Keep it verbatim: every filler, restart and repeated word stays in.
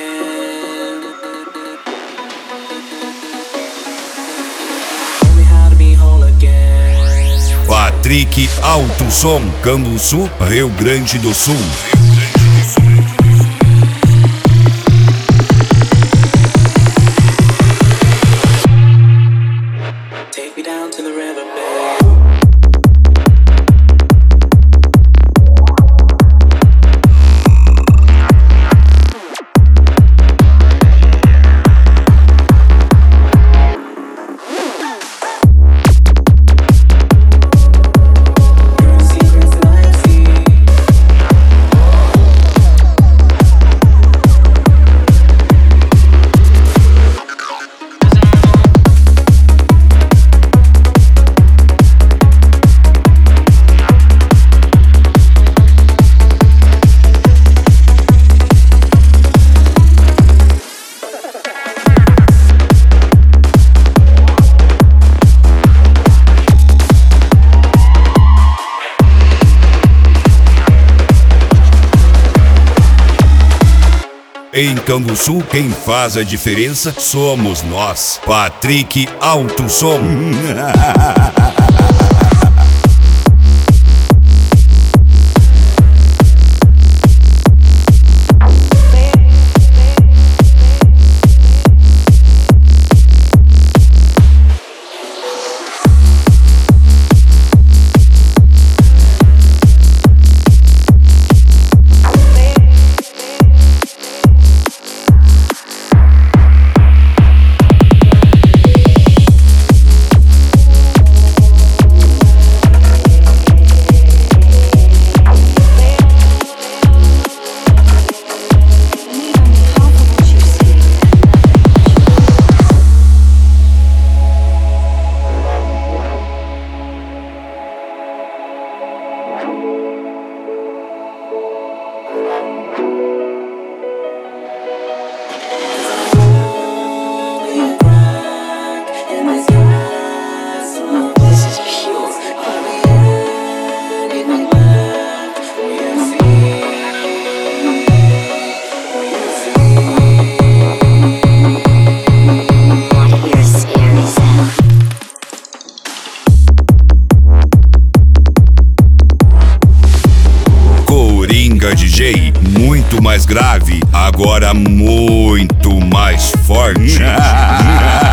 Patrick Alto Som, Canguçu, Rio Grande do Sul. Take me down to the river, babe. Em Canguçu, quem faz a diferença somos nós. Patrick Alto Som. D J, muito mais grave, agora muito mais forte.